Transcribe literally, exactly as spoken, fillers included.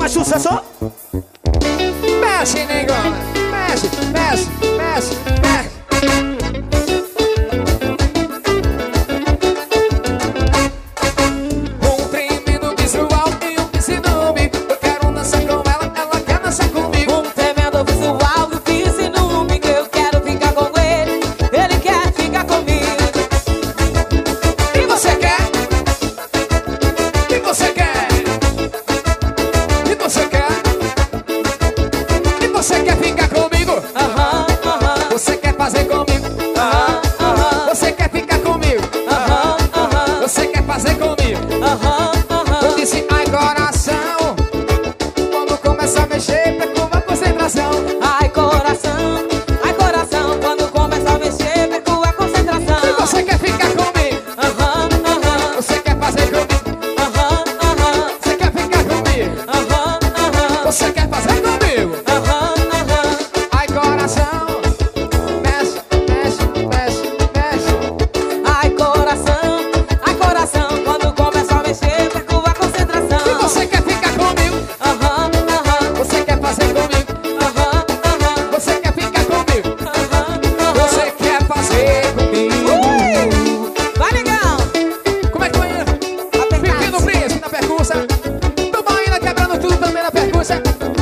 mais sucesso. Mexe, negona. Mexe, mexe, mexe, mexe. Um tremendo visual e um piscinume. Eu quero dançar com ela, ela quer dançar comigo. Um tremendo visual e um piscinume, que eu quero ficar com ele, ele quer ficar comigo. E você quer? E você quer? E você quer? E você quer ficar comigo? Aham, aham, Você quer fazer comigo? aham, aham, Você quer ficar comigo? aham, aham, Você quer fazer comigo? aham, Eu aham. disse, ai coração, quando começa a mexer, perco a concentração. Ai coração, ai coração, quando começa a mexer, perco a E concentração. você quer ficar comigo? Aham, aham, Você quer fazer comigo? aham, aham, Você quer ficar comigo? aham, aham, Você quer fazer comigo? aham, aham. Ai coração, mexe, mexe, mexe, mexe. Ai coração, ai coração, quando começa a mexer, perco a E concentração. você quer ficar comigo? Aham, aham, Você quer fazer comigo? aham, aham, Você quer ficar comigo? aham, Você aham. quer fazer comigo? Vai, negão! Como é que vai? Pepino Príncipe na percussa. Tubaína quebrando tudo também na percussa.